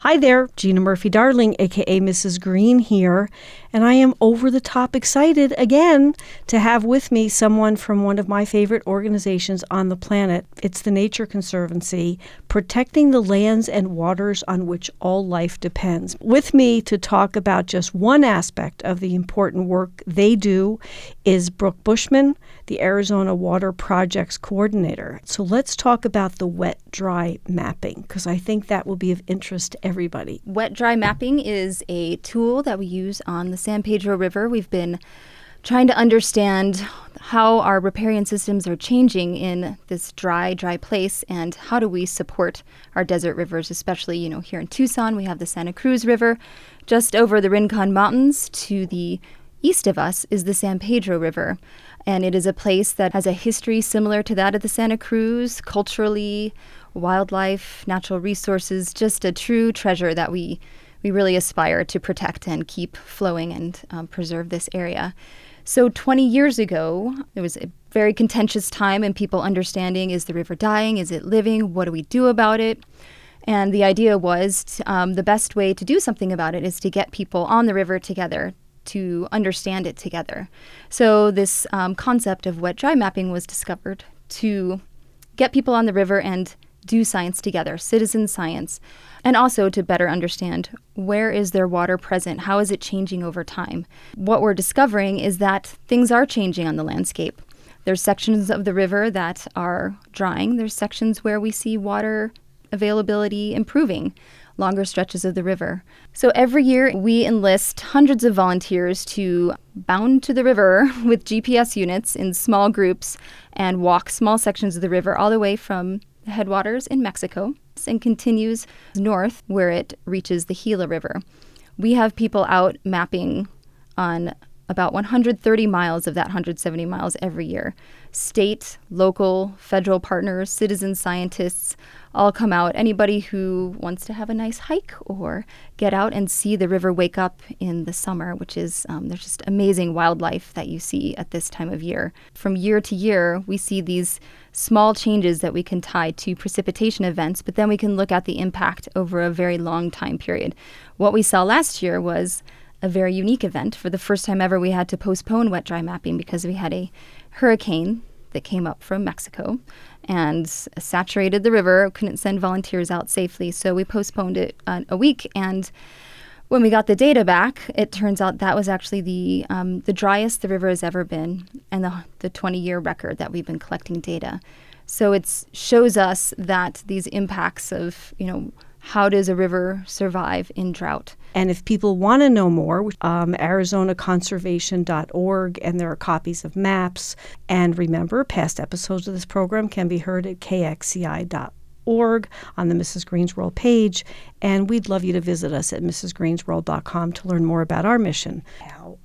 Hi there, Gina Murphy-Darling, aka Mrs. Green here, and I am over-the-top excited again to have with me someone from one of my favorite organizations on the planet. It's the Nature Conservancy, protecting the lands and waters on which all life depends. With me to talk about just one aspect of the important work they do is Brooke Bushman, the Arizona Water Projects Coordinator. So let's talk about the wet-dry mapping, because I think that will be of interest to everybody. Wet-dry mapping is a tool that we use on the San Pedro River. We've been trying to understand how our riparian systems are changing in this dry place, and how do we support our desert rivers, especially, here in Tucson, we have the Santa Cruz River. Just over the Rincon Mountains to the east of us is the San Pedro River. And it is a place that has a history similar to that of the Santa Cruz, culturally, wildlife, natural resources, just a true treasure that we really aspire to protect and keep flowing and preserve this area. So 20 years ago, there was a very contentious time in people understanding, is the river dying? Is it living? What do we do about it? And the idea was the best way to do something about it is to get people on the river together, to understand it together. So this concept of wet-dry mapping was discovered to get people on the river and do science together, citizen science, and also to better understand where is their water present, how is it changing over time. What we're discovering is that things are changing on the landscape. There's sections of the river that are drying. There's sections where we see water availability improving, longer stretches of the river. So every year we enlist hundreds of volunteers to bound to the river with GPS units in small groups and walk small sections of the river all the way from the headwaters in Mexico and continues north where it reaches the Gila River. We have people out mapping on about 130 miles of that 170 miles every year. State, local, federal partners, citizen scientists all come out. Anybody who wants to have a nice hike or get out and see the river wake up in the summer, which is, there's just amazing wildlife that you see at this time of year. From year to year, we see these small changes that we can tie to precipitation events, but then we can look at the impact over a very long time period. What we saw last year was a very unique event. For the first time ever, we had to postpone wet-dry mapping because we had a hurricane that came up from Mexico and saturated the river, couldn't send volunteers out safely, so we postponed it a week. And when we got the data back, it turns out that was actually the driest the river has ever been, and the 20-year record that we've been collecting data. So it shows us that these impacts of, how does a river survive in drought? And if people want to know more, arizonaconservation.org, and there are copies of maps. And remember, past episodes of this program can be heard at kxci.org on the Mrs. Green's World page. And we'd love you to visit us at mrsgreensworld.com to learn more about our mission.